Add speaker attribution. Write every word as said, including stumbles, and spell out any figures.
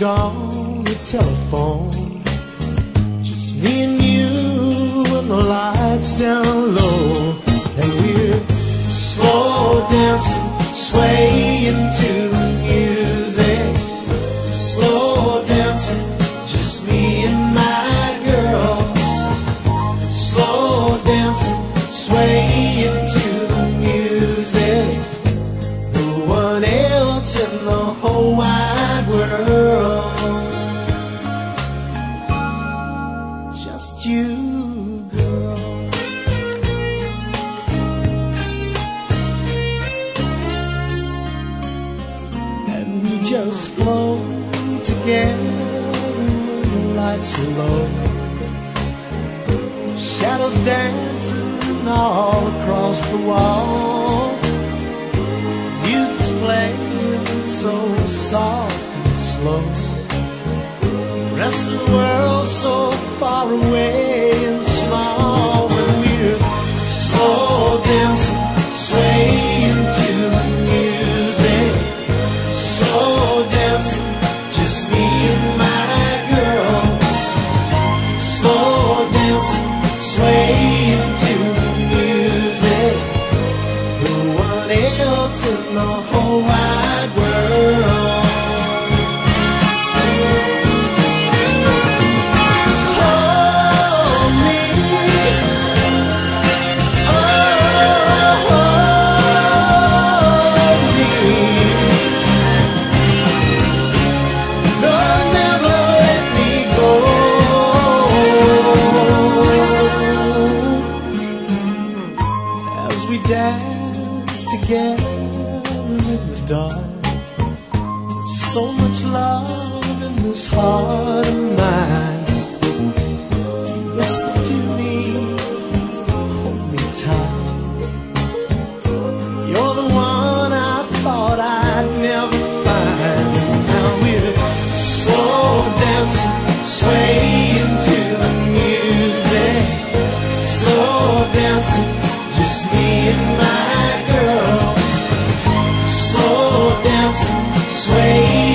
Speaker 1: gone the telephone. Just me and you and the lights down low. And we're slow dancing, swaying to the music. Slow dancing, just me and my girl. Slow dancing, swaying to the music. No one else in the whole wide world. Just you, girl. And we just float together when the lights are low. Shadows dancing all across the wall. Music's playing so soft and slow. Rest of the world so far away and small. When we're slow dancing, swaying to the music. Slow dancing, just me and my girl. Slow dancing, swaying to the music. No one else in the whole wide world. Hold me, oh, hold me. No, never let me go. As we dance together in the dark, so much love in this heart of mine. You whisper to me, hold me tight. You're the one I thought I'd never find. Now we're slow dancing, swaying to the music. Slow dancing, just me and my girl. Slow dancing, swaying